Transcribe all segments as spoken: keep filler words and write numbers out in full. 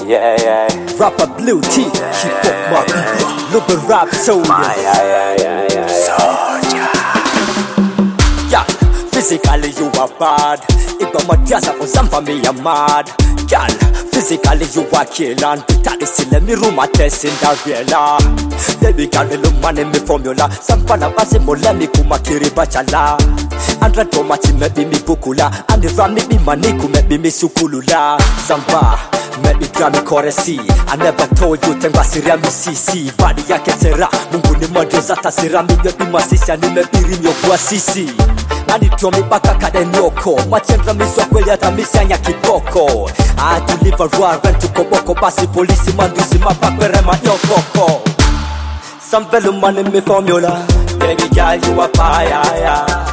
yeah, yeah. Rapper Blue T, hip hop my people. Look at rap soldier. My, yeah, yeah, yeah, yeah, Soldier. Yeah, physically you are bad. Igba madiasa kuzampa me ya mad. Girl, physically you are killing. Bitali sile mi ruma tesi ndavela. Baby girl, me look money me formula. Sampana basi mole mi kumakiri bachala. Andra toma chi me bi mi bukula. Andi rami bi maniku me bi mi sukulula. Zamba me bi drami koresi. I never told you tenga siria mi sisi. Vadi yake tera, mungu ni modio zata sira mi me bi masisi. Ani me bi rimyo kwa sisi. Nani tuomi baka kade nyoko. Machendra miso kweli hata misianya kiboko. I to live a roar rent to koboko. Basi polisi mandusi mapakwere manyokoko. Some fellow man in me formula. Baby girl you a fire, yeah.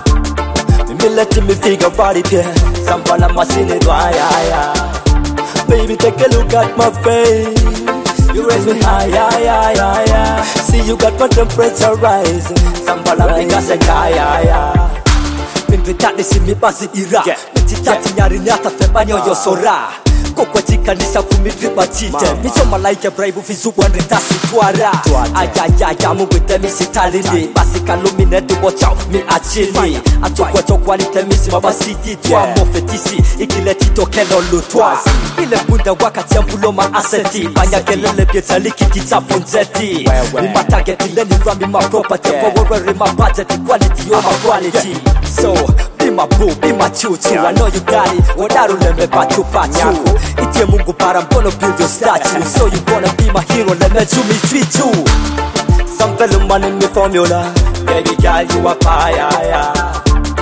Me let me figure body pay. Some fella machine it why, yeah. Baby take a look at my face. You raise me high, yeah, yeah, yeah, yeah. See you got my temperature rising. Some fella make us a guy, yeah, yeah. Mingi tati si mi basi ira. Mingi tati nyari nyata febanyo yosora. Kokwa tika nisa kumidriba tite. Micho malaike braibu fizubu andrita sitwara. Ayayaya mungu temi sitalini. Basi kalumine dubo chao mi achili. Atukwa chokwa ni temi si mabasiti. Twa mofetisi ikile tito kelo lutwa. Ile bunda wakati ya mbuloma aseti. Banya kelele bietali kitita funzeti. Ni matageti leni rami ma property. Kwa worry ma budget quality over quality. So be my boo, be my choo-choo. I know you got it, wadaru leme pachu pachu. Itie mungu para I'm gonna build your statue. So you gonna be my hero, leme chumi trichu. Some fellow man in me formula. Baby girl you a fire, yeah.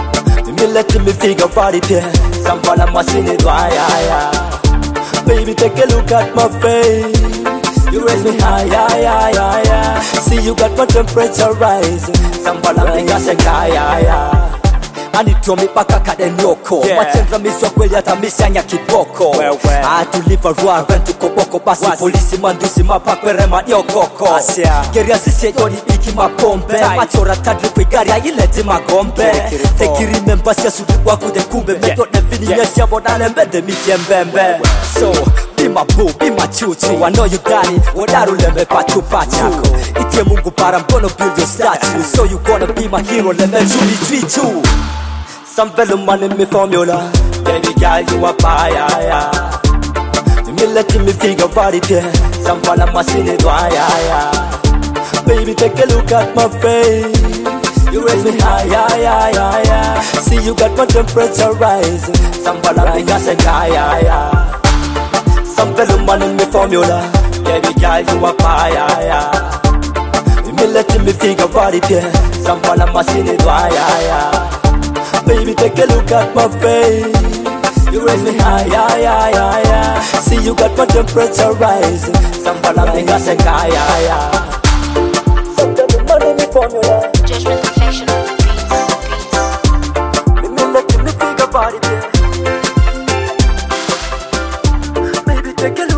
Me let me figure body pay. Some fella machine it why, yeah. Baby take a look at my face. You raise me high, yeah, yeah, yeah, yeah. See you got my temperature rising. Some fella make us a guy, yeah, yeah. Ani tuomi baka kade nyoko. Machendra miso kweli hata misianya kiboko. I to live a roar rent to koboko. Basi polisi mandusi mapakwere manyokoko. Geria sisi yoni iki mapombe. Machora tadri kwe gari ya ileti magombe. Teki remember siya sudi waku de kumbe. Medo nevini nyesi ya bodale mbede mitie mbembe. So be my boo, be my choo-choo. I know you got it, wadaru leme pachu pachu. Itie mungu para I'm gonna build your statue. So you gonna be my hero, leme chumi trichu. Some fellow man in me formula. Baby girl you a fire, yeah. Me let me figure body pay. Some fella machine it why, yeah. Baby take a look at my face. You raise me high, yeah, yeah, yeah, yeah. See you got my temperature rising. Some fella make us a guy, yeah, yeah. Some fellow man in me formula. Baby girl you a fire, yeah. Me let me figure body pay. Some fella machine it why, yeah, yeah. Baby take a look at my face. You raise me high, yeah, yeah, yeah, yeah. See you got my temperature rising. Some fella make us a guy, yeah, yeah. Some tell me money me formula. Judgment perfection on the beats. Me me let me figure body, yeah. Baby take a look.